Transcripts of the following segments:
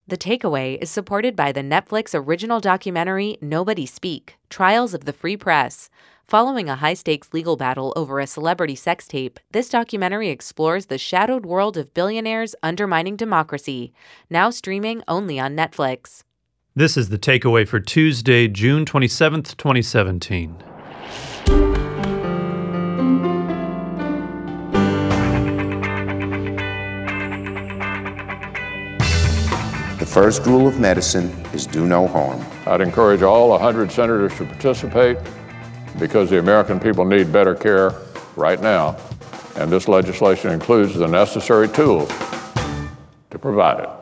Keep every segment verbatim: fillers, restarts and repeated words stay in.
The Takeaway is supported by the Netflix original documentary Nobody Speak: Trials of the Free Press. Following a high-stakes legal battle over a celebrity sex tape, this documentary explores the shadowed world of billionaires undermining democracy, now streaming only on Netflix. This is The Takeaway for Tuesday, June twenty-seventh, twenty seventeen. The first rule of medicine is do no harm. I'd encourage all one hundred senators to participate because the American people need better care right now, and this legislation includes the necessary tools to provide it.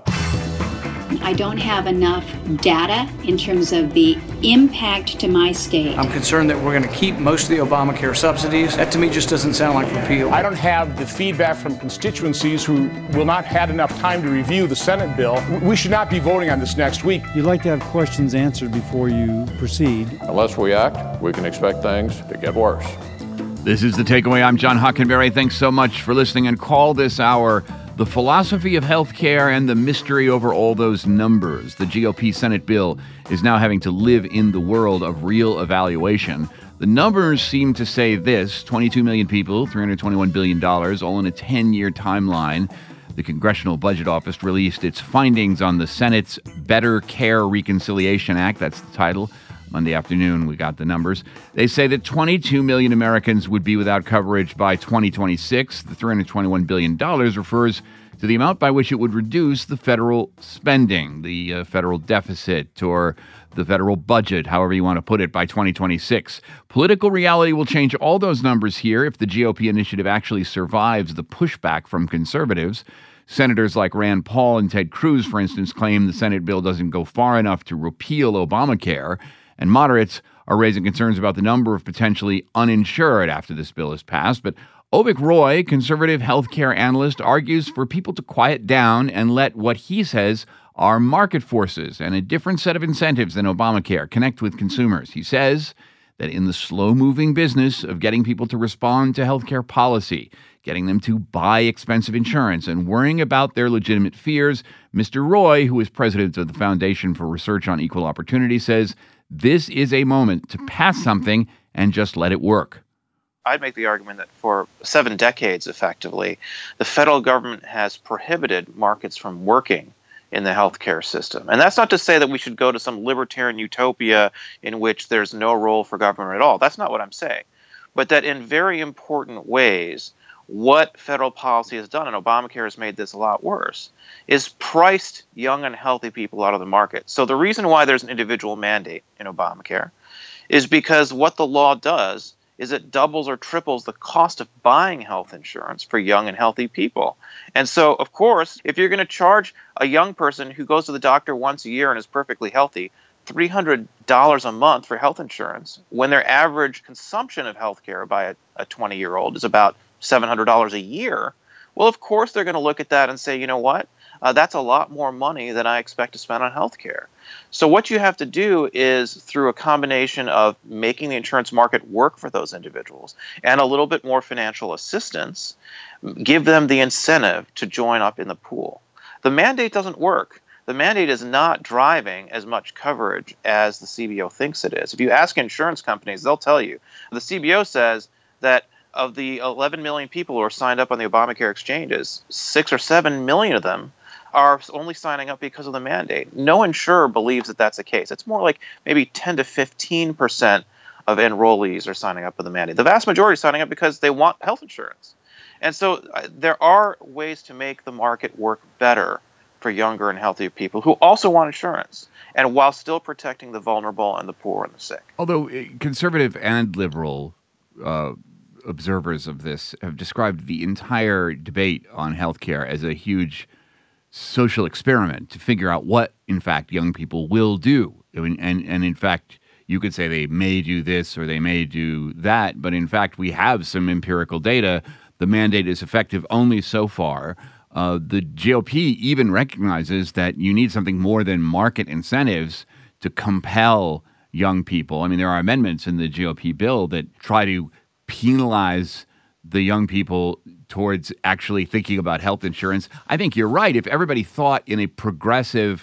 I don't have enough data in terms of the impact to my state. I'm concerned that we're going to keep most of the Obamacare subsidies. That to me just doesn't sound like repeal. I don't have the feedback from constituencies who will not have enough time to review the Senate bill. We should not be voting on this next week. You'd like to have questions answered before you proceed. Unless we act, we can expect things to get worse. This is The Takeaway. I'm John Hockenberry. Thanks so much for listening, and call this hour the philosophy of healthcare and the mystery over all those numbers. The G O P Senate bill is now having to live in the world of real evaluation. The numbers seem to say this: twenty-two million people, three hundred twenty-one billion dollars, all in a ten-year timeline. The Congressional Budget Office released its findings on the Senate's Better Care Reconciliation Act. That's the title. Monday afternoon, we got the numbers. They say that twenty-two million Americans would be without coverage by twenty twenty-six. The three hundred twenty-one billion dollars refers to the amount by which it would reduce the federal spending, the uh, federal deficit, or the federal budget, however you want to put it, by twenty twenty-six. Political reality will change all those numbers here if the G O P initiative actually survives the pushback from conservatives. Senators like Rand Paul and Ted Cruz, for instance, claim the Senate bill doesn't go far enough to repeal Obamacare. And moderates are raising concerns about the number of potentially uninsured after this bill is passed. But Avik Roy, conservative healthcare analyst, argues for people to quiet down and let what he says are market forces and a different set of incentives than Obamacare connect with consumers. He says that in the slow-moving business of getting people to respond to healthcare policy, getting them to buy expensive insurance, and worrying about their legitimate fears, Mister Roy, who is president of the Foundation for Research on Equal Opportunity, says this is a moment to pass something and just let it work. I'd make the argument that for seven decades, effectively, the federal government has prohibited markets from working in the healthcare system. And that's not to say that we should go to some libertarian utopia in which there's no role for government at all. That's not what I'm saying. But that in very important ways, what federal policy has done, and Obamacare has made this a lot worse, is priced young and healthy people out of the market. So the reason why there's an individual mandate in Obamacare is because what the law does is it doubles or triples the cost of buying health insurance for young and healthy people. And so, of course, if you're going to charge a young person who goes to the doctor once a year and is perfectly healthy three hundred dollars a month for health insurance, when their average consumption of health care by a twenty-year-old is about seven hundred dollars a year, well, of course, they're going to look at that and say, you know what, uh, that's a lot more money than I expect to spend on health care. So what you have to do is, through a combination of making the insurance market work for those individuals and a little bit more financial assistance, give them the incentive to join up in the pool. The mandate doesn't work. The mandate is not driving as much coverage as the C B O thinks it is. If you ask insurance companies, they'll tell you. The C B O says that of the eleven million people who are signed up on the Obamacare exchanges, six or seven million of them are only signing up because of the mandate. No insurer believes that that's the case. It's more like maybe ten to fifteen percent of enrollees are signing up for the mandate. The vast majority are signing up because they want health insurance. And so uh, there are ways to make the market work better for younger and healthier people who also want insurance, and while still protecting the vulnerable and the poor and the sick. Although conservative and liberal uh, observers of this have described the entire debate on healthcare as a huge social experiment to figure out what, in fact, young people will do. I mean, and, and in fact, you could say they may do this or they may do that, but in fact, we have some empirical data. The mandate is effective only so far. Uh, the G O P even recognizes that you need something more than market incentives to compel young people. I mean, there are amendments in the G O P bill that try to penalize the young people towards actually thinking about health insurance. I think you're right. If everybody thought in a progressive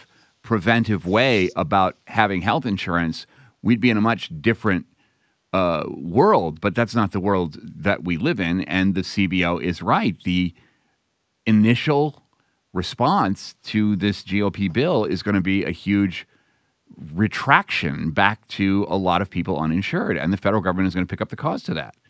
preventive way about having health insurance, we'd be in a much different uh, world. But that's not the world that we live in. And the C B O is right. The initial response to this G O P bill is going to be a huge retraction back to a lot of people uninsured. And the federal government is going to pick up the cost of that.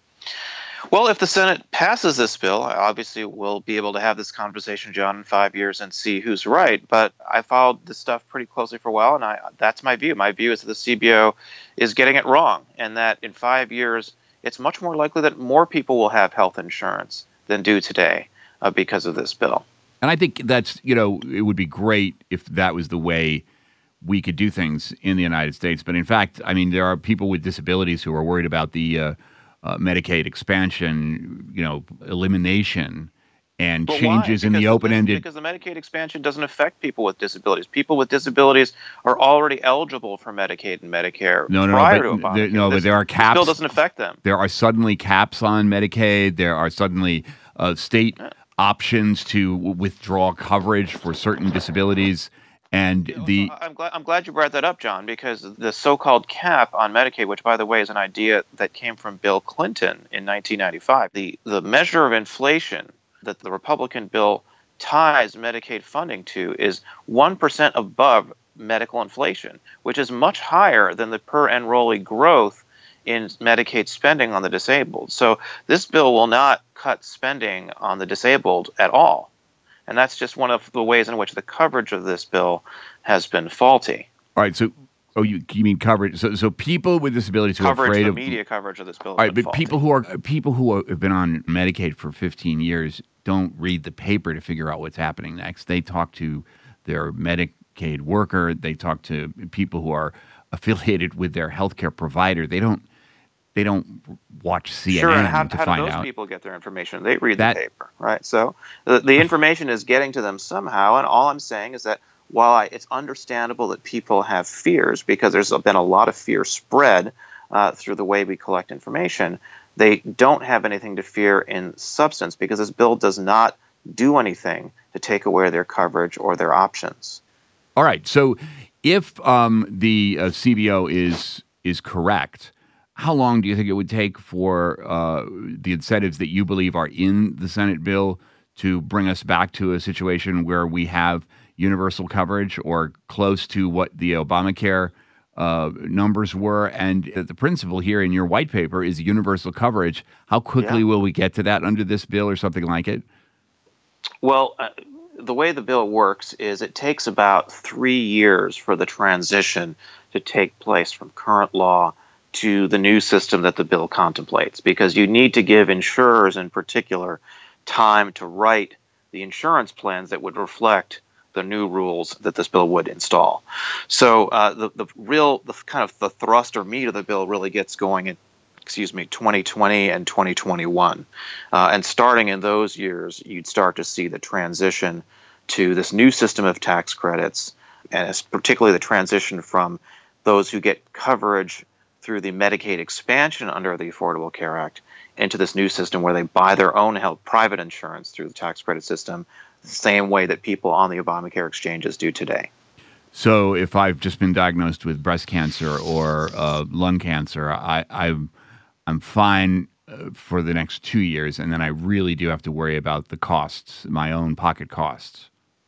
Well, if the Senate passes this bill, obviously we'll be able to have this conversation, John, in five years and see who's right. But I followed this stuff pretty closely for a while, and I that's my view. My view is that the C B O is getting it wrong, and that in five years, it's much more likely that more people will have health insurance than do today uh, because of this bill. And I think that's, you know, it would be great if that was the way we could do things in the United States. But in fact, I mean, there are people with disabilities who are worried about the uh, Uh, Medicaid expansion, you know, elimination, and but changes why? in the Because open-ended. Because the Medicaid expansion doesn't affect people with disabilities. People with disabilities are already eligible for Medicaid and Medicare No, no, prior no, to but, Obamacare. there, no, this, but there are This caps. bill doesn't affect them. There are suddenly caps on Medicaid. There are suddenly uh, state yeah. options to w- withdraw coverage for certain disabilities. And the I'm glad I'm glad you brought that up, John, because the so-called cap on Medicaid, which by the way is an idea that came from Bill Clinton in nineteen ninety-five, the the measure of inflation that the Republican bill ties Medicaid funding to is one percent above medical inflation, which is much higher than the per enrollee growth in Medicaid spending on the disabled. So this bill will not cut spending on the disabled at all. And that's just one of the ways in which the coverage of this bill has been faulty. All right, so oh, you you mean coverage? So so people with disabilities who coverage, are afraid the of media coverage of this bill. All right, but faulty. people who are people who are, have been on Medicaid for fifteen years don't read the paper to figure out what's happening next. They talk to their Medicaid worker. They talk to people who are affiliated with their healthcare provider. They don't. They don't watch C N N sure, and how, to how find do those out. people get their information? They read that, the paper, right? So the, the information is getting to them somehow, and all I'm saying is that while I, it's understandable that people have fears because there's been a lot of fear spread uh, through the way we collect information, they don't have anything to fear in substance because this bill does not do anything to take away their coverage or their options. All right, so if um, the uh, C B O is is correct, how long do you think it would take for uh, the incentives that you believe are in the Senate bill to bring us back to a situation where we have universal coverage or close to what the Obamacare uh, numbers were? And the principle here in your white paper is universal coverage. How quickly yeah. will we get to that under this bill or something like it? Well, uh, the way the bill works is it takes about three years for the transition to take place from current law to the new system that the bill contemplates, because you need to give insurers in particular time to write the insurance plans that would reflect the new rules that this bill would install. So uh, the, the real, the kind of the thrust or meat of the bill really gets going in, excuse me, twenty twenty and twenty twenty-one. Uh, and starting in those years, you'd start to see the transition to this new system of tax credits, and it's particularly the transition from those who get coverage through the Medicaid expansion under the Affordable Care Act into this new system where they buy their own health private insurance through the tax credit system, the same way that people on the Obamacare exchanges do today. So if I've just been diagnosed with breast cancer or uh, lung cancer, I, I'm, I'm fine uh, for the next two years, and then I really do have to worry about the costs, my own pocket costs.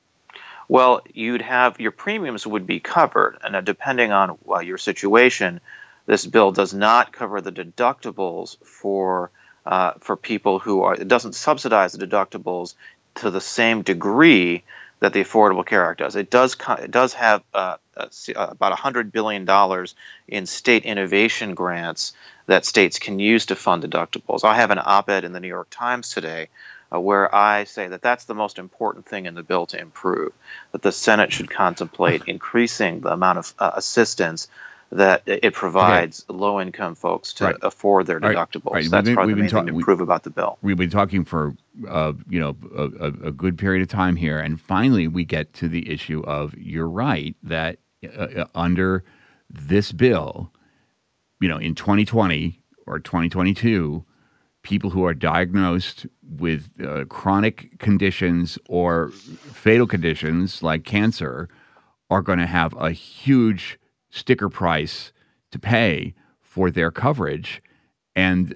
Well, you'd have your premiums would be covered, and uh, depending on uh, your situation, this bill does not cover the deductibles for uh, for people who are. It doesn't subsidize the deductibles to the same degree that the Affordable Care Act does. It does. It does have uh, uh, about one hundred billion dollars in state innovation grants that states can use to fund deductibles. I have an op-ed in the New York Times today uh, where I say that that's the most important thing in the bill to improve. That the Senate should contemplate increasing the amount of uh, assistance that it provides okay. low-income folks to right. afford their deductibles. Right. Right. That's been, probably the main ta- thing to improve we, about the bill. We've been talking for uh, you know a, a good period of time here, and finally we get to the issue of you're right that uh, under this bill, you know, in twenty twenty or twenty twenty-two, people who are diagnosed with uh, chronic conditions or fatal conditions like cancer are going to have a huge sticker price to pay for their coverage. And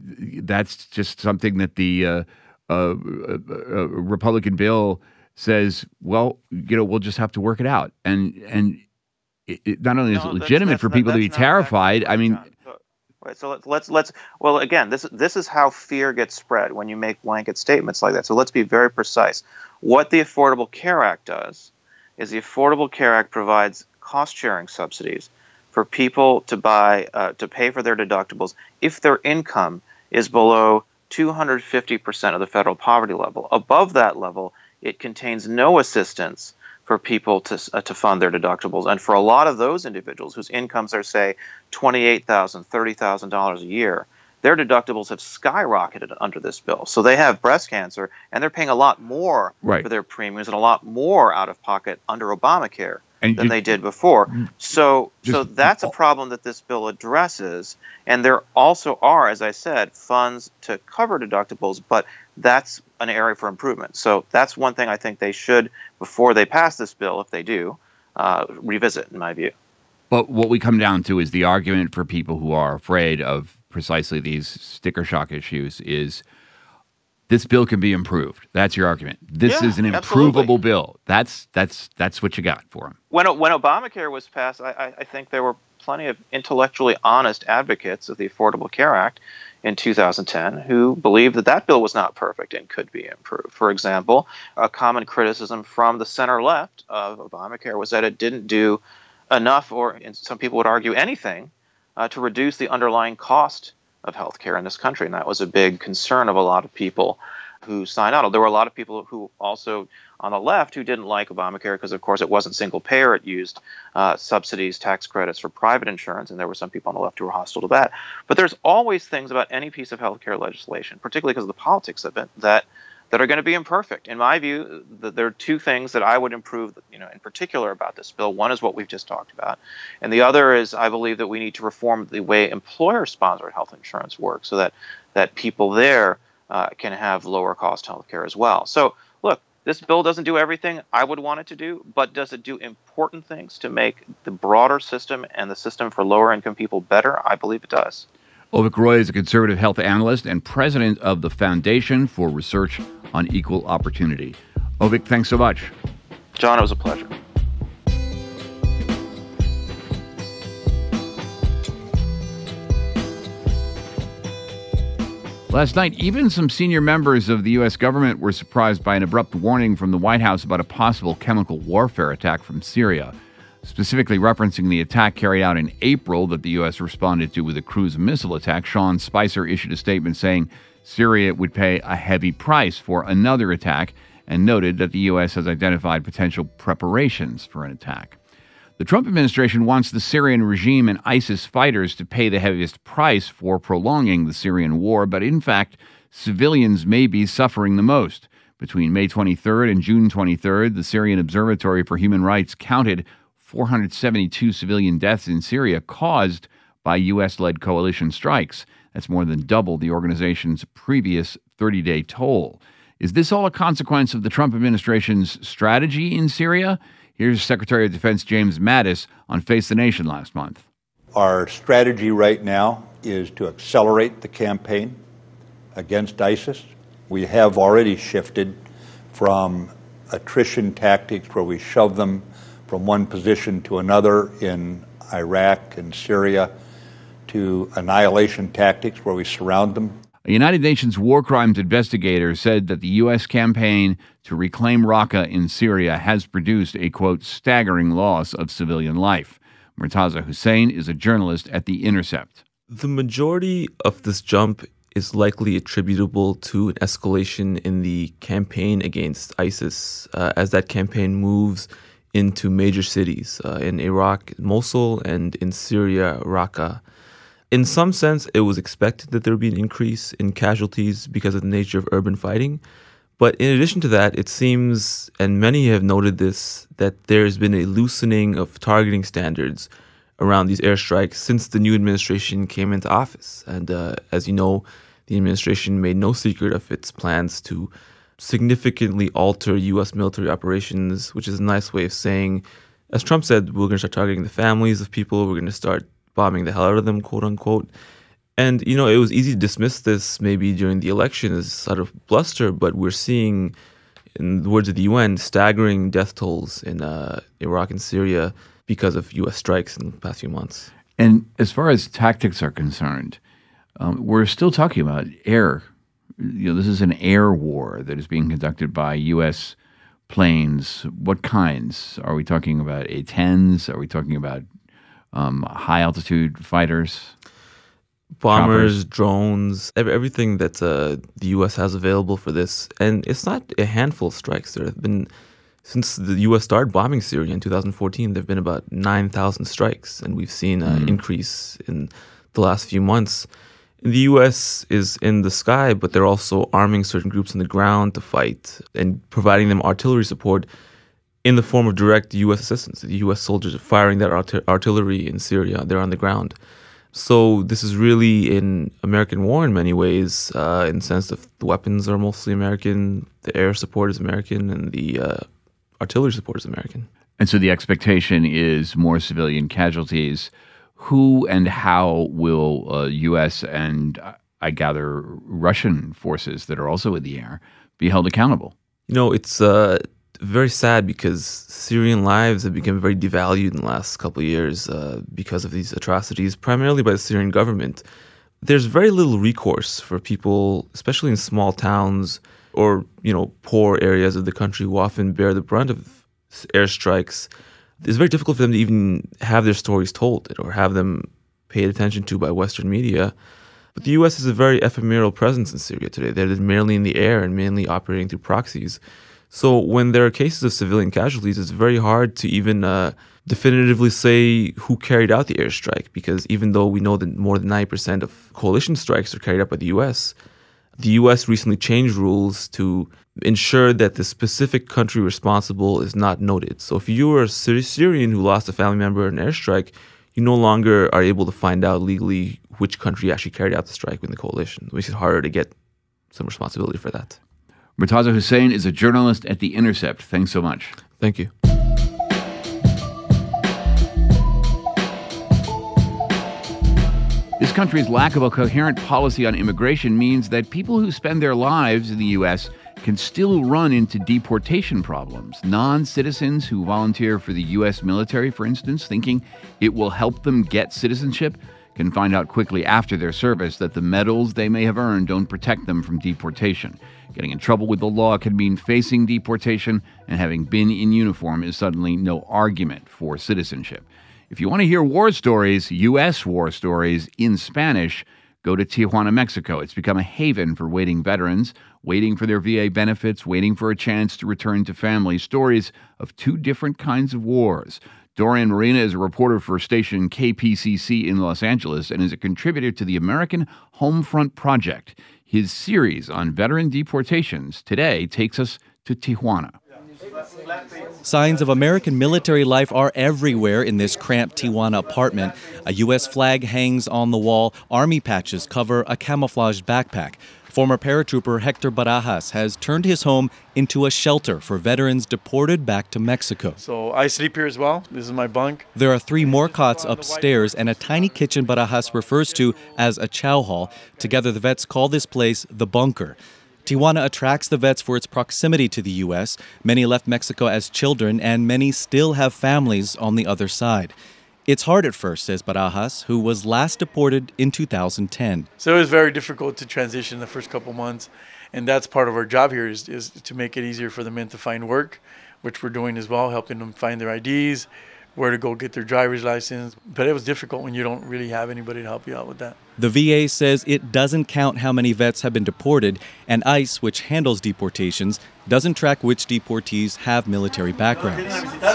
that's just something that the uh, uh, uh, Republican bill says, well, you know, we'll just have to work it out. And and it, it not only is no, it legitimate that's, for that's, people to be terrified, exactly I mean... so, right, so let's, let's, let's, well, again, this, this is how fear gets spread when you make blanket statements like that. So let's be very precise. What the Affordable Care Act does is the Affordable Care Act provides cost-sharing subsidies for people to buy, uh, to pay for their deductibles if their income is below two hundred fifty percent of the federal poverty level. Above that level, it contains no assistance for people to uh, to fund their deductibles. And for a lot of those individuals whose incomes are, say, twenty-eight thousand dollars, thirty thousand dollars a year, their deductibles have skyrocketed under this bill. So they have breast cancer, and they're paying a lot more right. for their premiums and a lot more out of pocket under Obamacare and than you, they did before. So, just, so that's a problem that this bill addresses. And there also are, as I said, funds to cover deductibles, but that's an area for improvement. So that's one thing I think they should, before they pass this bill, if they do, uh, revisit, in my view. But what we come down to is the argument for people who are afraid of precisely these sticker shock issues is this bill can be improved. That's your argument. This yeah, is an improvable absolutely. bill. That's that's that's what you got for them. When when Obamacare was passed, I, I think there were plenty of intellectually honest advocates of the Affordable Care Act in two thousand ten who believed that that bill was not perfect and could be improved. For example, a common criticism from the center-left of Obamacare was that it didn't do enough, or and some people would argue anything, uh, to reduce the underlying cost of healthcare in this country. And that was a big concern of a lot of people who signed on. There were a lot of people who also on the left who didn't like Obamacare because, of course, it wasn't single payer. It used uh, subsidies, tax credits for private insurance, and there were some people on the left who were hostile to that. But there's always things about any piece of healthcare legislation, particularly because of the politics of it, that that are going to be imperfect. In my view, the, there are two things that I would improve, you know, in particular about this bill. One is what we've just talked about, and the other is I believe that we need to reform the way employer-sponsored health insurance works, so that that people there uh, can have lower-cost health care as well. So, look, this bill doesn't do everything I would want it to do, but does it do important things to make the broader system and the system for lower-income people better? I believe it does. Avik Roy is a conservative health analyst and president of the Foundation for Research on Equal Opportunity. Avik, thanks so much. John, it was a pleasure. Last night, even some senior members of the U S government were surprised by an abrupt warning from the White House about a possible chemical warfare attack from Syria, specifically referencing the attack carried out in April that the U S responded to with a cruise missile attack. Sean Spicer issued a statement saying Syria would pay a heavy price for another attack and noted that the U S has identified potential preparations for an attack. The Trump administration wants the Syrian regime and ISIS fighters to pay the heaviest price for prolonging the Syrian war, but in fact, civilians may be suffering the most. Between May twenty-third and June twenty-third, the Syrian Observatory for Human Rights counted four hundred seventy-two civilian deaths in Syria caused by U S-led coalition strikes. That's more than double the organization's previous thirty-day toll. Is this all a consequence of the Trump administration's strategy in Syria? Here's Secretary of Defense James Mattis on Face the Nation last month. Our strategy right now is to accelerate the campaign against ISIS. We have already shifted from attrition tactics where we shove them from one position to another in Iraq and Syria to annihilation tactics where we surround them. A United Nations war crimes investigator said that the U S campaign to reclaim Raqqa in Syria has produced a, quote, staggering loss of civilian life. Murtaza Hussain is a journalist at The Intercept. The majority of this jump is likely attributable to an escalation in the campaign against ISIS uh, as that campaign moves into major cities uh, in Iraq, Mosul, and in Syria, Raqqa. In some sense, it was expected that there would be an increase in casualties because of the nature of urban fighting. But in addition to that, it seems, and many have noted this, that there's been a loosening of targeting standards around these airstrikes since the new administration came into office. And uh, as you know, the administration made no secret of its plans to significantly alter U S military operations, which is a nice way of saying as Trump said, we're going to start targeting the families of people. We're going to start bombing the hell out of them, quote unquote. And, you know, it was easy to dismiss this maybe during the election as sort of bluster, but we're seeing, in the words of the U N, staggering death tolls in uh, Iraq and Syria because of U S strikes in the past few months. And as far as tactics are concerned, um, we're still talking about air. You know, this is an air war that is being conducted by U S planes. What kinds? Are we talking about A tens? Are we talking about um, high-altitude fighters? Bombers, choppers? drones, everything that uh, the U S has available for this. And it's not a handful of strikes. There have been, since the U S started bombing Syria in two thousand fourteen, there have been about nine thousand strikes. And we've seen an mm. increase in the last few months. The U S is in the sky, but they're also arming certain groups on the ground to fight and providing them artillery support in the form of direct U S assistance. The U S soldiers are firing that art- artillery in Syria. They're on the ground. So this is really an American war in many ways, uh, in the sense that the weapons are mostly American, the air support is American, and the uh, artillery support is American. And so the expectation is more civilian casualties. Who and how will uh, U S and, uh, I gather, Russian forces that are also in the air be held accountable? You know, it's uh, very sad because Syrian lives have become very devalued in the last couple of years uh, because of these atrocities, primarily by the Syrian government. There's very little recourse for people, especially in small towns or, you know, poor areas of the country who often bear the brunt of airstrikes. It's very difficult for them to even have their stories told or have them paid attention to by Western media. But the U S has a very ephemeral presence in Syria today. They're mainly in the air and mainly operating through proxies. So when there are cases of civilian casualties, it's very hard to even uh, definitively say who carried out the airstrike, because even though we know that more than ninety percent of coalition strikes are carried out by the U S, the U S recently changed rules to ensure that the specific country responsible is not noted. So if you are a Syrian who lost a family member in an airstrike, you no longer are able to find out legally which country actually carried out the strike in the coalition. It makes it harder to get some responsibility for that. Murtaza Hussain is a journalist at The Intercept. Thanks so much. Thank you. This country's lack of a coherent policy on immigration means that people who spend their lives in the U S can still run into deportation problems. Non-citizens who volunteer for the U S military, for instance, thinking it will help them get citizenship, can find out quickly after their service that the medals they may have earned don't protect them from deportation. Getting in trouble with the law can mean facing deportation, and having been in uniform is suddenly no argument for citizenship. If you want to hear war stories, U S war stories, in Spanish, go to Tijuana, Mexico. It's become a haven for waiting veterans, waiting for their V A benefits, waiting for a chance to return to family. Stories of two different kinds of wars. Dorian Marina is a reporter for station K P C C in Los Angeles and is a contributor to the American Homefront Project. His series on veteran deportations today takes us to Tijuana. Signs of American military life are everywhere in this cramped Tijuana apartment. A U S flag hangs on the wall. Army patches cover a camouflaged backpack. Former paratrooper Hector Barajas has turned his home into a shelter for veterans deported back to Mexico. So I sleep here as well. This is my bunk. There are three more cots upstairs and a tiny kitchen Barajas refers to as a chow hall. Together, the vets call this place the bunker. Tijuana attracts the vets for its proximity to the U S. Many left Mexico as children, and many still have families on the other side. It's hard at first, says Barajas, who was last deported in two thousand ten. So it was very difficult to transition the first couple months, and that's part of our job here is, is to make it easier for the men to find work, which we're doing as well, helping them find their I Ds, where to go get their driver's license. But it was difficult when you don't really have anybody to help you out with that. The V A says it doesn't count how many vets have been deported, and ICE, which handles deportations, doesn't track which deportees have military backgrounds.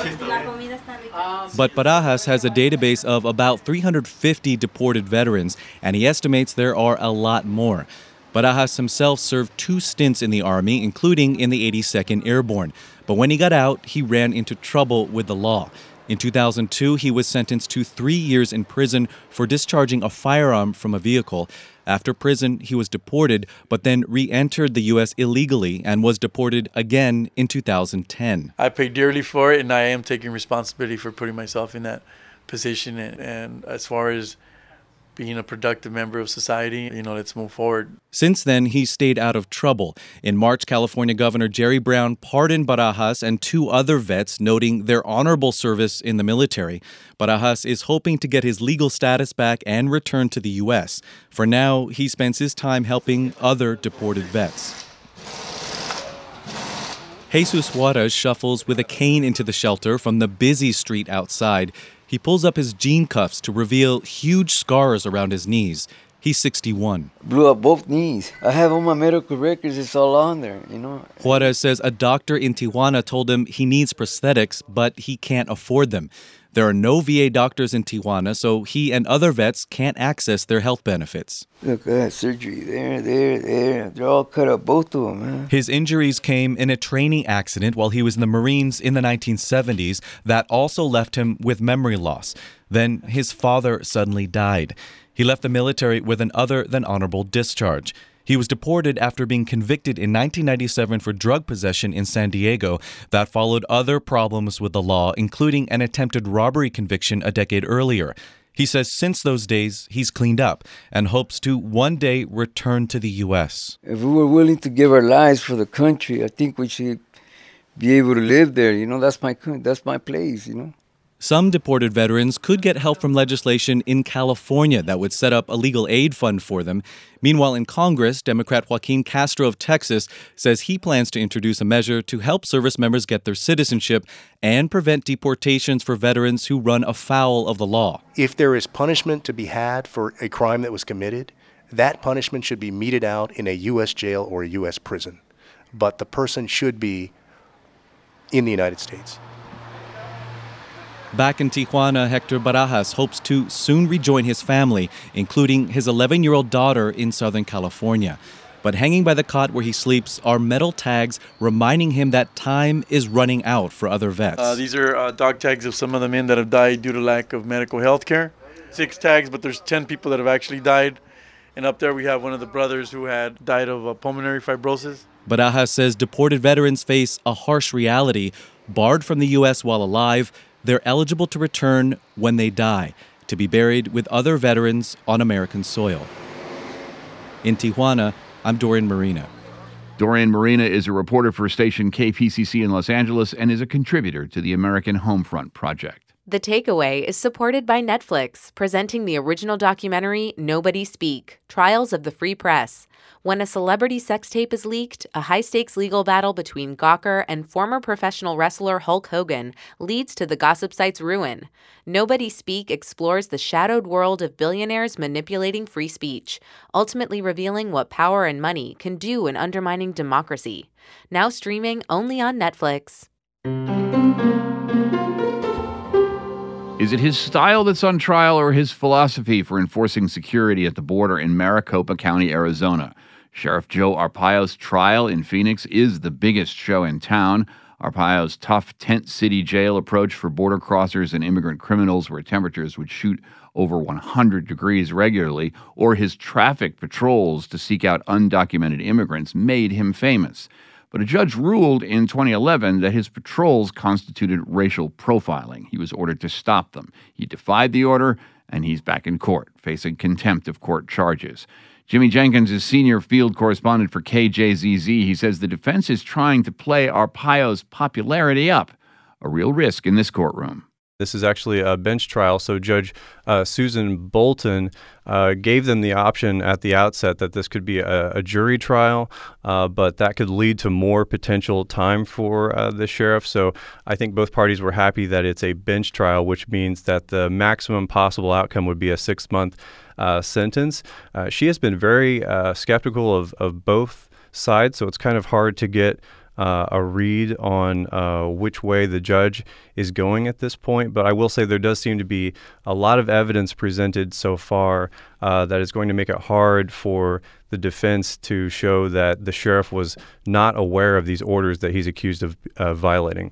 But Barajas has a database of about three hundred fifty deported veterans, and he estimates there are a lot more. Barajas himself served two stints in the Army, including in the eighty-second Airborne. But when he got out, he ran into trouble with the law. In two thousand two, he was sentenced to three years in prison for discharging a firearm from a vehicle. After prison, he was deported, but then re-entered the U S illegally and was deported again in two thousand ten. I paid dearly for it, and I am taking responsibility for putting myself in that position. And, and as far as being a productive member of society, you know, let's move forward. Since then, he's stayed out of trouble. In March, California Governor Jerry Brown pardoned Barajas and two other vets, noting their honorable service in the military. Barajas is hoping to get his legal status back and return to the U S. For now, he spends his time helping other deported vets. Jesus Juarez shuffles with a cane into the shelter from the busy street outside. He pulls up his jean cuffs to reveal huge scars around his knees. He's sixty-one. Blew up both knees. I have all my medical records. It's all on there, you know. Juarez says a doctor in Tijuana told him he needs prosthetics, but he can't afford them. There are no V A doctors in Tijuana, so he and other vets can't access their health benefits. Look, I had surgery there, there, there. They're all cut up, both of them, man. His injuries came in a training accident while he was in the Marines in the nineteen seventies that also left him with memory loss. Then his father suddenly died. He left the military with an other than honorable discharge. He was deported after being convicted in nineteen ninety-seven for drug possession in San Diego. That followed other problems with the law, including an attempted robbery conviction a decade earlier. He says since those days, he's cleaned up and hopes to one day return to the U S. If we were willing to give our lives for the country, I think we should be able to live there. You know, that's my that's my place, you know. Some deported veterans could get help from legislation in California that would set up a legal aid fund for them. Meanwhile, in Congress, Democrat Joaquin Castro of Texas says he plans to introduce a measure to help service members get their citizenship and prevent deportations for veterans who run afoul of the law. If there is punishment to be had for a crime that was committed, that punishment should be meted out in a U S jail or a U S prison. But the person should be in the United States. Back in Tijuana, Hector Barajas hopes to soon rejoin his family, including his eleven-year-old daughter in Southern California. But hanging by the cot where he sleeps are metal tags reminding him that time is running out for other vets. Uh, these are uh, dog tags of some of the men that have died due to lack of medical health care. Six tags, but there's ten people that have actually died. And up there we have one of the brothers who had died of uh, pulmonary fibrosis. Barajas says deported veterans face a harsh reality. Barred from the U S while alive, they're eligible to return when they die, to be buried with other veterans on American soil. In Tijuana, I'm Dorian Marina. Dorian Marina is a reporter for station K P C C in Los Angeles and is a contributor to the American Homefront Project. The Takeaway is supported by Netflix, presenting the original documentary Nobody Speak, Trials of the Free Press. When a celebrity sex tape is leaked, a high-stakes legal battle between Gawker and former professional wrestler Hulk Hogan leads to the gossip site's ruin. Nobody Speak explores the shadowed world of billionaires manipulating free speech, ultimately revealing what power and money can do in undermining democracy. Now streaming only on Netflix. Is it his style that's on trial or his philosophy for enforcing security at the border in Maricopa County, Arizona? Sheriff Joe Arpaio's trial in Phoenix is the biggest show in town. Arpaio's tough tent city jail approach for border crossers and immigrant criminals where temperatures would shoot over one hundred degrees regularly, or his traffic patrols to seek out undocumented immigrants made him famous. But a judge ruled in twenty eleven that his patrols constituted racial profiling. He was ordered to stop them. He defied the order, and he's back in court, facing contempt of court charges. Jimmy Jenkins is senior field correspondent for K J Z Z. He says the defense is trying to play Arpaio's popularity up, a real risk in this courtroom. This is actually a bench trial, so Judge uh, Susan Bolton uh, gave them the option at the outset that this could be a, a jury trial, uh, but that could lead to more potential time for uh, the sheriff. So I think both parties were happy that it's a bench trial, which means that the maximum possible outcome would be a six-month uh, sentence. Uh, she has been very uh, skeptical of, of both sides, so it's kind of hard to get Uh, a read on uh, which way the judge is going at this point. But I will say there does seem to be a lot of evidence presented so far uh, that is going to make it hard for the defense to show that the sheriff was not aware of these orders that he's accused of uh, violating.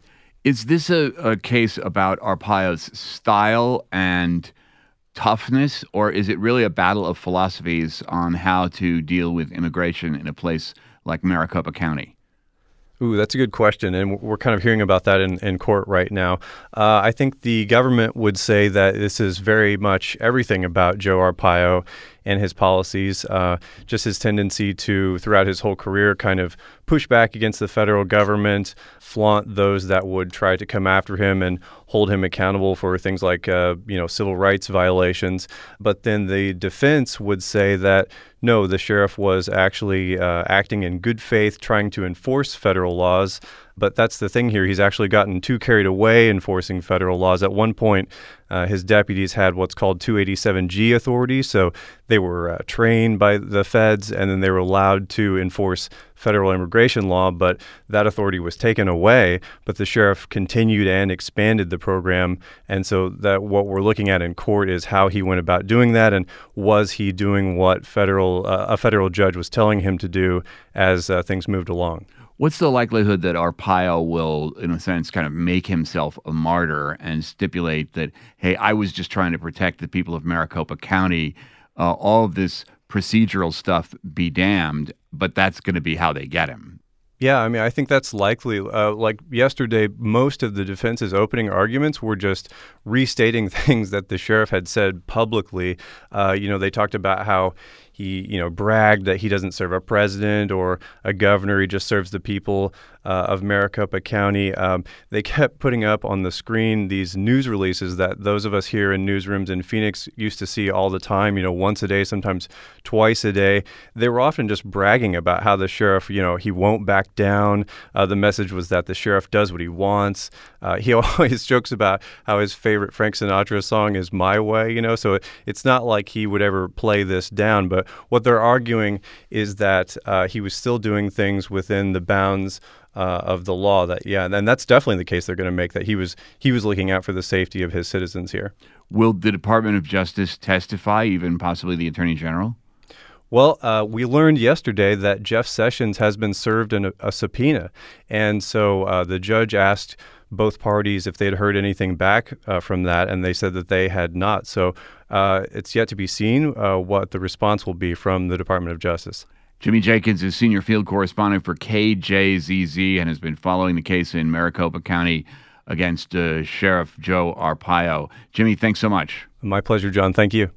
Is this a, a case about Arpaio's style and toughness, or is it really a battle of philosophies on how to deal with immigration in a place like Maricopa County? Ooh, that's a good question, and we're kind of hearing about that in, in court right now. Uh, I think the government would say that this is very much everything about Joe Arpaio and his policies, uh, just his tendency to, throughout his whole career, kind of push back against the federal government, flaunt those that would try to come after him and hold him accountable for things like, uh, you know, civil rights violations. But then the defense would say that, no, the sheriff was actually uh, acting in good faith, trying to enforce federal laws. But that's the thing here. He's actually gotten too carried away enforcing federal laws. At one point, uh, his deputies had what's called two eighty-seven G authority. So they were uh, trained by the feds, and then they were allowed to enforce federal immigration law. But that authority was taken away. But the sheriff continued and expanded the program. And so that what we're looking at in court is how he went about doing that, and was he doing what federal uh, a federal judge was telling him to do as uh, things moved along. What's the likelihood that Arpaio will, in a sense, kind of make himself a martyr and stipulate that, hey, I was just trying to protect the people of Maricopa County, uh, all of this procedural stuff be damned, but that's going to be how they get him? Yeah, I mean, I think that's likely. Uh, like yesterday, most of the defense's opening arguments were just restating things that the sheriff had said publicly. Uh, you know, they talked about how he, you know, bragged that he doesn't serve a president or a governor. He just serves the people uh, of Maricopa County. Um, they kept putting up on the screen these news releases that those of us here in newsrooms in Phoenix used to see all the time, you know, once a day, sometimes twice a day. They were often just bragging about how the sheriff, you know, he won't back down. Uh, the message was that the sheriff does what he wants. Uh, he always jokes about how his favorite Frank Sinatra song is My Way, you know, so it, it's not like he would ever play this down. But what they're arguing is that uh, he was still doing things within the bounds uh, of the law. That yeah, and that's definitely the case they're going to make, that he was he was looking out for the safety of his citizens here. Will the Department of Justice testify, even possibly the Attorney General? Well, uh, we learned yesterday that Jeff Sessions has been served in a, a subpoena, and so uh, the judge asked both parties if they'd heard anything back uh, from that, and they said that they had not. So uh, it's yet to be seen uh, what the response will be from the Department of Justice. Jimmy Jenkins is senior field correspondent for K J Z Z and has been following the case in Maricopa County against uh, Sheriff Joe Arpaio. Jimmy, thanks so much. My pleasure, John. Thank you.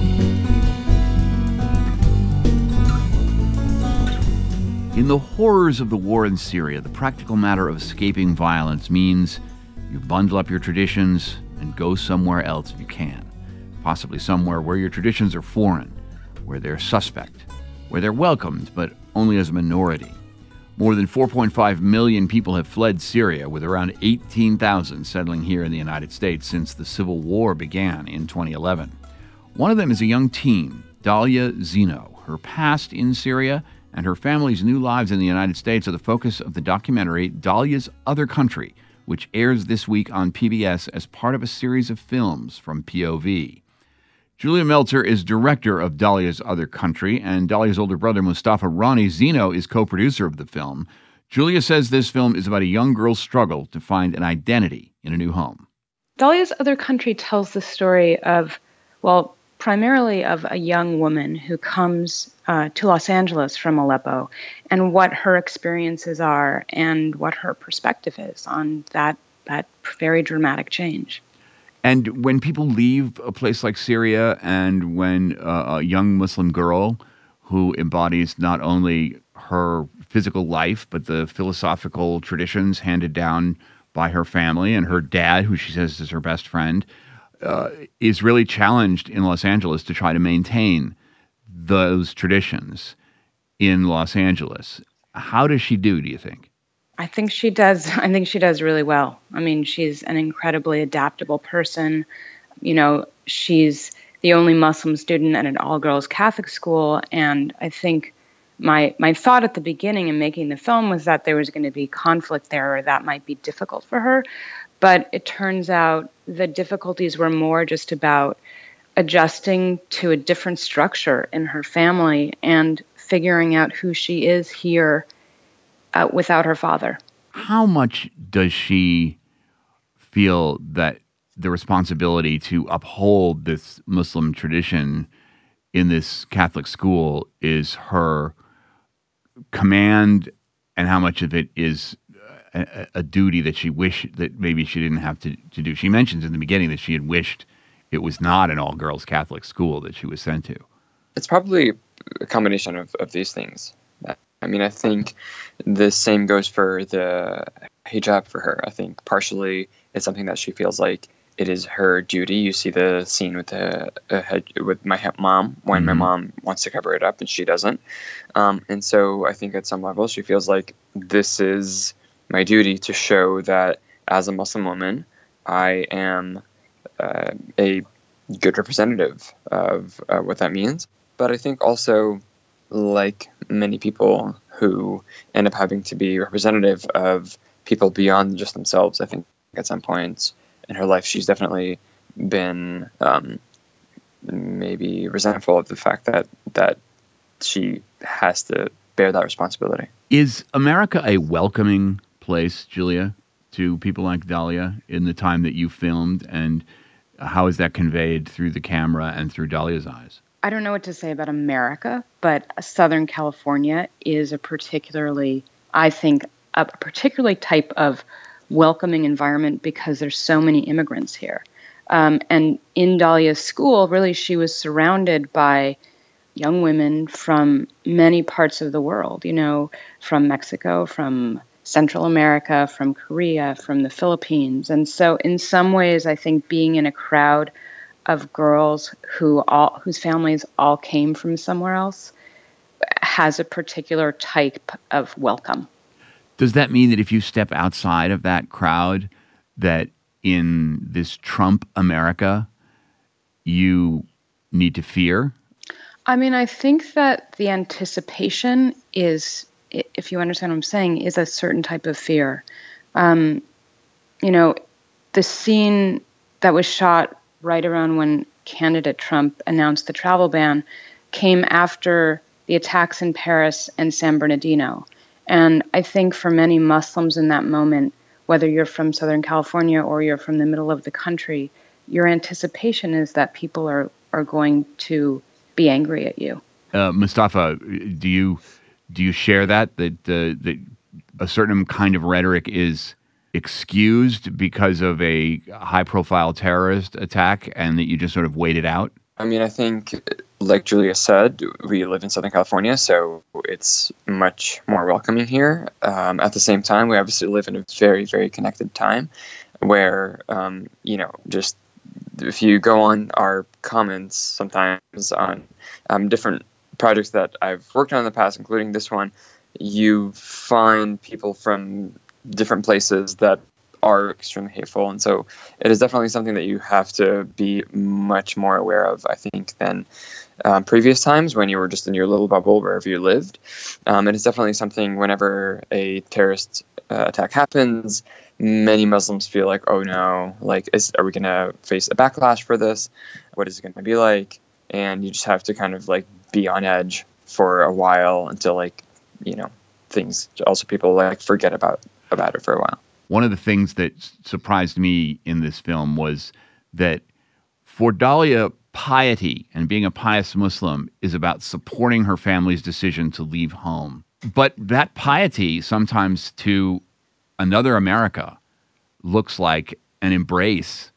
In the horrors of the war in Syria, the practical matter of escaping violence means you bundle up your traditions and go somewhere else if you can. Possibly somewhere where your traditions are foreign, where they're suspect, where they're welcomed, but only as a minority. More than four point five million people have fled Syria, with around eighteen thousand settling here in the United States since the civil war began in twenty eleven. One of them is a young teen, Dalia Zeno. Her past in Syria and her family's new lives in the United States are the focus of the documentary Dalia's Other Country, which airs this week on P B S as part of a series of films from P O V. Julia Meltzer is director of Dalia's Other Country, and Dalia's older brother, Mustafa Rani Zeno, is co-producer of the film. Julia says this film is about a young girl's struggle to find an identity in a new home. Dalia's Other Country tells the story of, well, primarily of a young woman who comes uh, to Los Angeles from Aleppo, and what her experiences are and what her perspective is on that that very dramatic change. And when people leave a place like Syria, and when uh, a young Muslim girl who embodies not only her physical life, but the philosophical traditions handed down by her family and her dad, who she says is her best friend, uh, is really challenged in Los Angeles to try to maintain those traditions in Los Angeles. How does she do, do you think? I think she does. I think she does really well. I mean, she's an incredibly adaptable person. You know, she's the only Muslim student at an all-girls Catholic school. And I think my my thought at the beginning in making the film was that there was going to be conflict there, or that might be difficult for her. But it turns out the difficulties were more just about adjusting to a different structure in her family and figuring out who she is here Uh, without her father. How much does she feel that the responsibility to uphold this Muslim tradition in this Catholic school is her command, and how much of it is a, a duty that she wished that maybe she didn't have to, to do. She mentions in the beginning that she had wished it was not an all-girls Catholic school that she was sent to. It's probably a combination of, of these things. I mean, I think the same goes for the hijab for her. I think partially it's something that she feels like it is her duty. You see the scene with the uh, with my mom when mm-hmm. my mom wants to cover it up and she doesn't. Um, and so I think at some level she feels like this is my duty to show that as a Muslim woman, I am uh, a good representative of uh, what that means. But I think also, like many people who end up having to be representative of people beyond just themselves, I think at some points in her life, she's definitely been um, maybe resentful of the fact that that she has to bear that responsibility. Is America a welcoming place, Julia, to people like Dalia in the time that you filmed, and how is that conveyed through the camera and through Dalia's eyes? I don't know what to say about America, but Southern California is a particularly, I think, a particularly type of welcoming environment because there's so many immigrants here. Um, and in Dalia's school, really, she was surrounded by young women from many parts of the world, you know, from Mexico, from Central America, from Korea, from the Philippines. And so in some ways, I think being in a crowd of girls who all whose families all came from somewhere else has a particular type of welcome. Does that mean that if you step outside of that crowd, that in this Trump America, you need to fear? I mean, I think that the anticipation is, if you understand what I'm saying, is a certain type of fear. Um, you know, the scene that was shot right around when candidate Trump announced the travel ban came after the attacks in Paris and San Bernardino. And I think for many Muslims in that moment, whether you're from Southern California or you're from the middle of the country, your anticipation is that people are, are going to be angry at you. Uh, Mustafa, do you do you share that, that, uh, that a certain kind of rhetoric is excused because of a high-profile terrorist attack and that you just sort of wait it out? I mean, I think, like Julia said, we live in Southern California, so it's much more welcoming here. Um, at the same time, we obviously live in a very, very connected time where, um, you know, just if you go on our comments sometimes on um, different projects that I've worked on in the past, including this one, you find people from different places that are extremely hateful. And so it is definitely something that you have to be much more aware of, I think, than um, previous times when you were just in your little bubble wherever you lived. Um, and it's definitely something whenever a terrorist uh, attack happens, many Muslims feel like, oh no, like, is, are we going to face a backlash for this? What is it going to be like? And you just have to kind of like be on edge for a while until, like, you know, things also people like forget about about it for a while. One of the things that surprised me in this film was that for Dalia, piety and being a pious Muslim is about supporting her family's decision to leave home. But that piety sometimes to another America looks like an embrace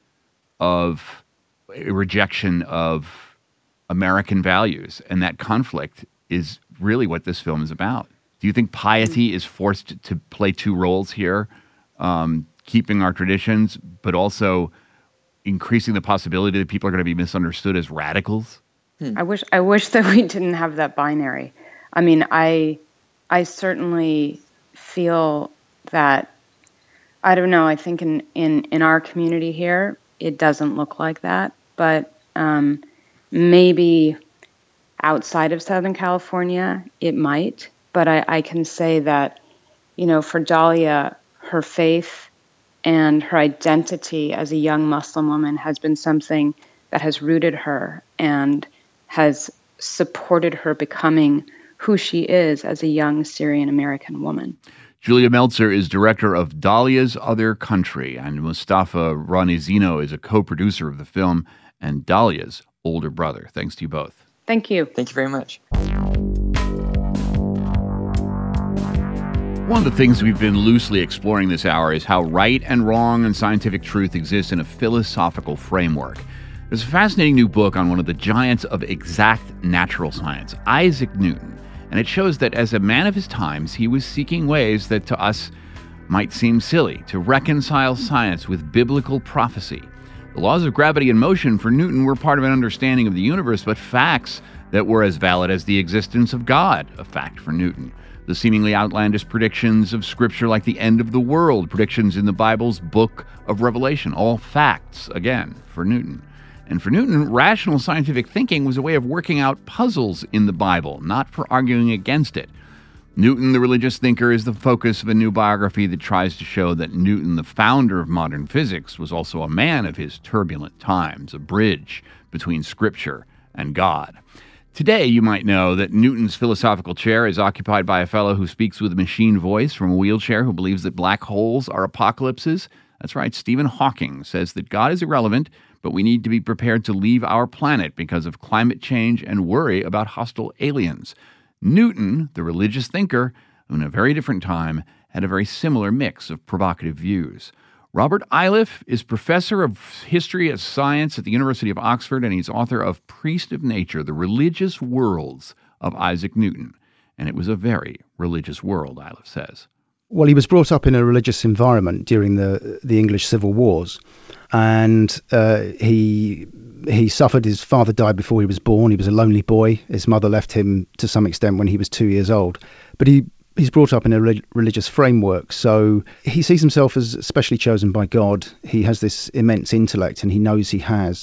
of a rejection of American values. And that conflict is really what this film is about. Do you think piety is forced to play two roles here? Um, keeping our traditions, but also increasing the possibility that people are going to be misunderstood as radicals? Hmm. I wish I wish that we didn't have that binary. I mean, I I certainly feel that, I don't know, I think in, in, in our community here, it doesn't look like that. But um, maybe outside of Southern California, it might. But I, I can say that, you know, for Dalia, her faith and her identity as a young Muslim woman has been something that has rooted her and has supported her becoming who she is as a young Syrian American woman. Julia Meltzer is director of Dahlia's Other Country, and Mustafa Ranizino is a co-producer of the film and Dahlia's older brother. Thanks to you both. Thank you. Thank you very much. One of the things we've been loosely exploring this hour is how right and wrong and scientific truth exist in a philosophical framework. There's a fascinating new book on one of the giants of exact natural science, Isaac Newton. And it shows that as a man of his times, he was seeking ways that to us might seem silly to reconcile science with biblical prophecy. The laws of gravity and motion for Newton were part of an understanding of the universe, but facts that were as valid as the existence of God, a fact for Newton. The seemingly outlandish predictions of Scripture like the end of the world, predictions in the Bible's book of Revelation, all facts, again, for Newton. And for Newton, rational scientific thinking was a way of working out puzzles in the Bible, not for arguing against it. Newton, the religious thinker, is the focus of a new biography that tries to show that Newton, the founder of modern physics, was also a man of his turbulent times, a bridge between Scripture and God. Today, you might know that Newton's philosophical chair is occupied by a fellow who speaks with a machine voice from a wheelchair, who believes that black holes are apocalypses. That's right, Stephen Hawking says that God is irrelevant, but we need to be prepared to leave our planet because of climate change and worry about hostile aliens. Newton, the religious thinker, who in a very different time had a very similar mix of provocative views. Robert Iliff is professor of history of science at the University of Oxford, and he's author of Priest of Nature, The Religious Worlds of Isaac Newton. And it was a very religious world, Iliff says. Well, he was brought up in a religious environment during the the English Civil Wars, and uh, he he suffered. His father died before he was born. He was a lonely boy. His mother left him to some extent when he was two years old. But he he's brought up in a re- religious framework, so he sees himself as specially chosen by God. He has this immense intellect, and he knows he has.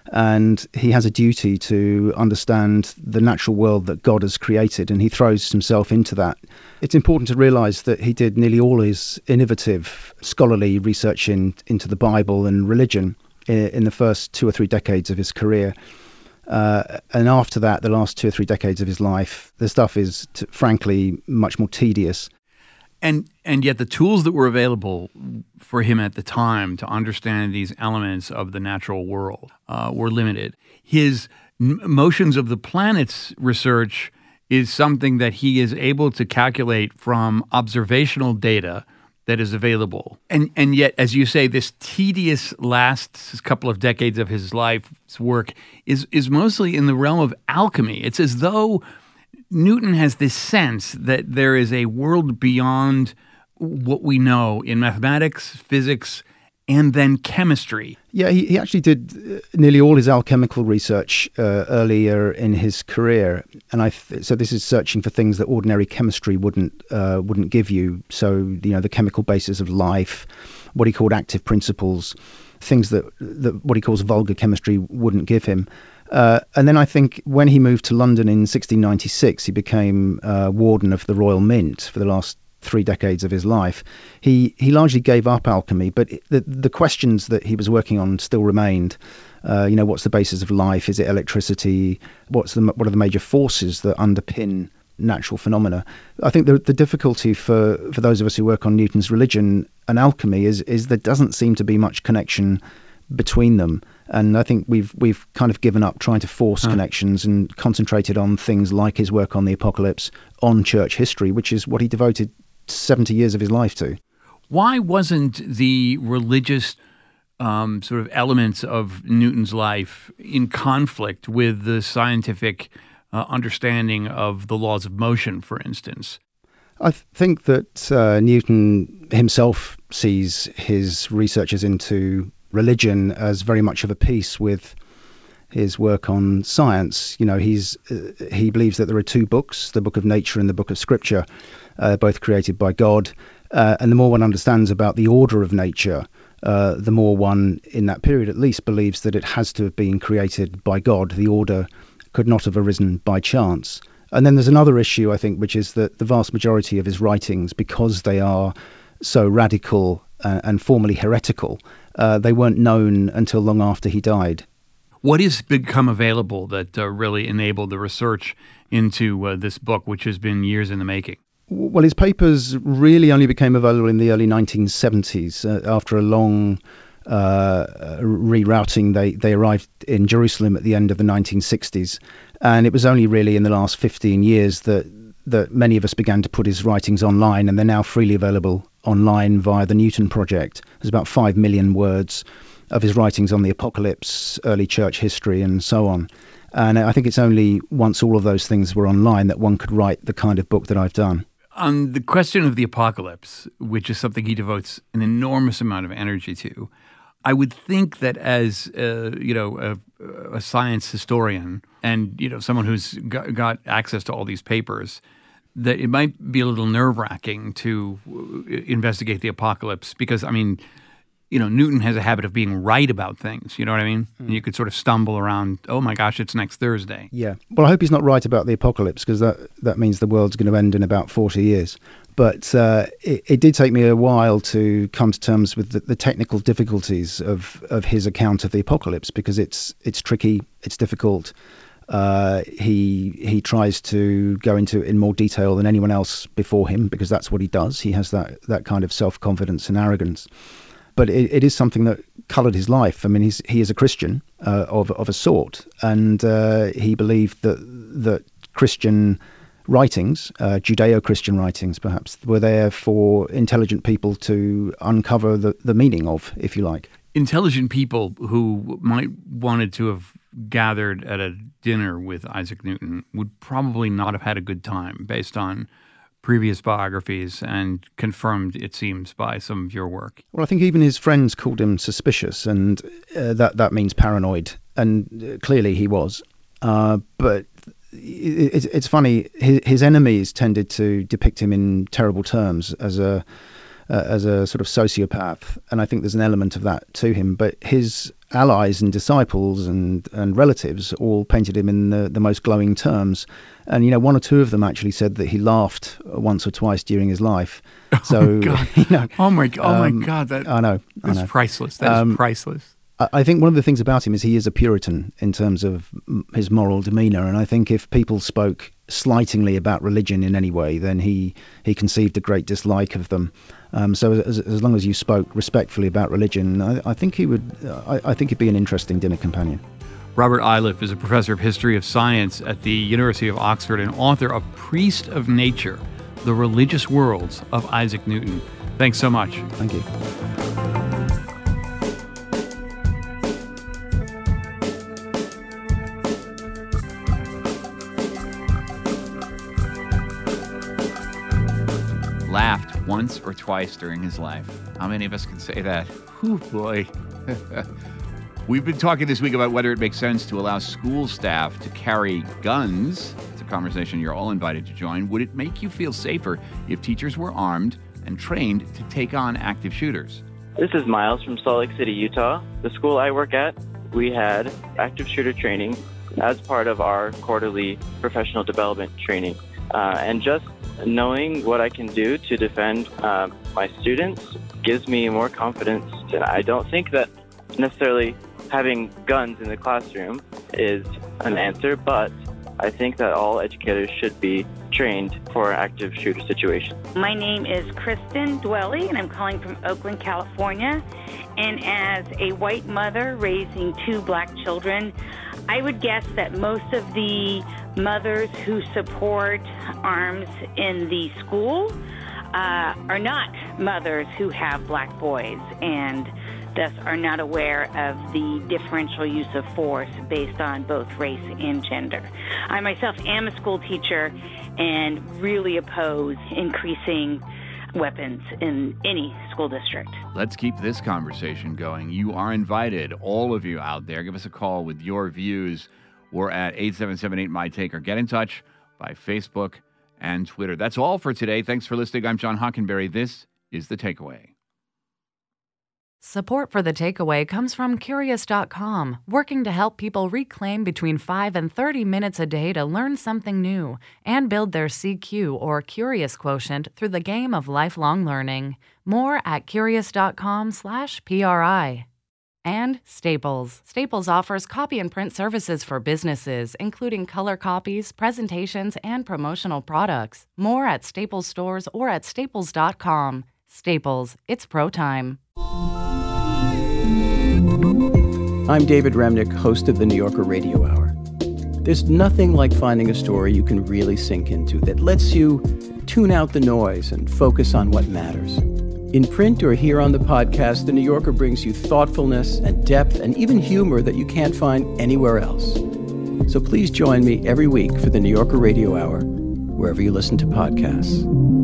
And he has a duty to understand the natural world that God has created, and he throws himself into that. It's important to realize that he did nearly all his innovative scholarly research in, into the Bible and religion in, in the first two or three decades of his career. Uh, and after that, the last two or three decades of his life, the stuff is, t- frankly, much more tedious. And and yet the tools that were available for him at the time to understand these elements of the natural world uh, were limited. His n- motions of the planets research is something that he is able to calculate from observational data that is available. And and yet, as you say, this tedious last couple of decades of his life's work is is mostly in the realm of alchemy. It's as though Newton has this sense that there is a world beyond what we know in mathematics, physics, and then chemistry. Yeah, he, he actually did nearly all his alchemical research uh, earlier in his career, and I th- so this is searching for things that ordinary chemistry wouldn't uh, wouldn't give you. So you know, the chemical basis of life, what he called active principles, things that, that what he calls vulgar chemistry wouldn't give him. Uh, and then I think when he moved to London in sixteen ninety-six, he became uh, warden of the Royal Mint for the last three decades of his life. He he largely gave up alchemy, but the the questions that he was working on still remained. Uh, you know, what's the basis of life? Is it electricity? What's the what are the major forces that underpin natural phenomena? I think the the difficulty for, for those of us who work on Newton's religion and alchemy is is there doesn't seem to be much connection between them. And I think we've we've kind of given up trying to force huh. connections and concentrated on things like his work on the apocalypse, on church history, which is what he devoted seventy years of his life to. Why wasn't the religious um, sort of elements of Newton's life in conflict with the scientific uh, understanding of the laws of motion, for instance? I th- think that uh, Newton himself sees his researches into religion as very much of a piece with his work on science. You know, he's uh, he believes that there are two books, the Book of Nature and the Book of Scripture, uh, both created by God. Uh, and the more one understands about the order of nature, uh, the more one, in that period at least, believes that it has to have been created by God. The order could not have arisen by chance. And then there's another issue, I think, which is that the vast majority of his writings, because they are so radical uh, and formally heretical, uh, they weren't known until long after he died. What has become available that uh, really enabled the research into uh, this book, which has been years in the making? Well, his papers really only became available in the early nineteen seventies. Uh, after a long uh, rerouting, they, they arrived in Jerusalem at the end of the nineteen sixties. And it was only really in the last fifteen years that, that many of us began to put his writings online, and they're now freely available online via the Newton Project. There's about five million words of his writings on the apocalypse, early church history, and so on. And I think it's only once all of those things were online that one could write the kind of book that I've done. On the question of the apocalypse, which is something he devotes an enormous amount of energy to, I would think that as uh, you know a, a science historian and you know someone who's got, got access to all these papers, that it might be a little nerve-wracking to investigate the apocalypse because, I mean, you know, Newton has a habit of being right about things. You know what I mean? Mm. And you could sort of stumble around, oh my gosh, it's next Thursday. Yeah. Well, I hope he's not right about the apocalypse because that, that means the world's going to end in about forty years. But uh, it, it did take me a while to come to terms with the, the technical difficulties of, of his account of the apocalypse because it's it's tricky, it's difficult. Uh, he he tries to go into it in more detail than anyone else before him because that's what he does. He has that, that kind of self-confidence and arrogance. But it, it is something that coloured his life. I mean, he's, he is a Christian uh, of of a sort, and uh, he believed that that Christian writings, uh, Judeo-Christian writings perhaps, were there for intelligent people to uncover the, the meaning of, if you like. Intelligent people who might wanted to have gathered at a dinner with Isaac Newton would probably not have had a good time based on previous biographies and confirmed, it seems, by some of your work. Well, I think even his friends called him suspicious, and uh, that, that means paranoid, and uh, clearly he was. Uh, but it, it, it's funny, his, his enemies tended to depict him in terrible terms as a uh, as a sort of sociopath, and I think there's an element of that to him. But his allies and disciples and, and relatives all painted him in the, the most glowing terms. And, you know, one or two of them actually said that he laughed once or twice during his life. So, oh, my God. You know, oh, my, oh um, my God. That, I know. That's I know. priceless. That um, is priceless. I, I think one of the things about him is he is a Puritan in terms of his moral demeanour. And I think if people spoke slightingly about religion in any way, then he, he conceived a great dislike of them. Um, so as, as long as you spoke respectfully about religion, I, I think he would. I, I think he'd be an interesting dinner companion. Robert Iliff is a professor of history of science at the University of Oxford and author of Priest of Nature, The Religious Worlds of Isaac Newton. Thanks so much. Thank you. Laughed once or twice during his life. How many of us can say that? Whew, boy. We've been talking this week about whether it makes sense to allow school staff to carry guns. It's a conversation you're all invited to join. Would it make you feel safer if teachers were armed and trained to take on active shooters? This is Miles from Salt Lake City, Utah. The school I work at, we had active shooter training as part of our quarterly professional development training. Uh, and just knowing what I can do to defend uh, my students gives me more confidence. And I don't think that necessarily having guns in the classroom is an answer, but I think that all educators should be trained for active shooter situations. My name is Kristen Dwelly, and I'm calling from Oakland, California. And as a white mother raising two black children, I would guess that most of the mothers who support arms in the school uh, are not mothers who have black boys and thus are not aware of the differential use of force based on both race and gender. I myself am a school teacher and really oppose increasing weapons in any school district. Let's keep this conversation going. You are invited, all of you out there. Give us a call with your views. We're at eight seven seven eight, M Y T A K E, or get in touch by Facebook and Twitter. That's all for today. Thanks for listening. I'm John Hockenberry. This is The Takeaway. Support for The Takeaway comes from Curious dot com, working to help people reclaim between five and thirty minutes a day to learn something new and build their C Q or Curious quotient through the game of lifelong learning. More at Curious dot com slash P R I. And Staples. Staples offers copy and print services for businesses, including color copies, presentations, and promotional products. More at Staples stores or at staples dot com. Staples, it's pro time. I'm David Remnick, host of the New Yorker Radio Hour. There's nothing like finding a story you can really sink into that lets you tune out the noise and focus on what matters. In print or here on the podcast, The New Yorker brings you thoughtfulness and depth and even humor that you can't find anywhere else. So please join me every week for The New Yorker Radio Hour, wherever you listen to podcasts.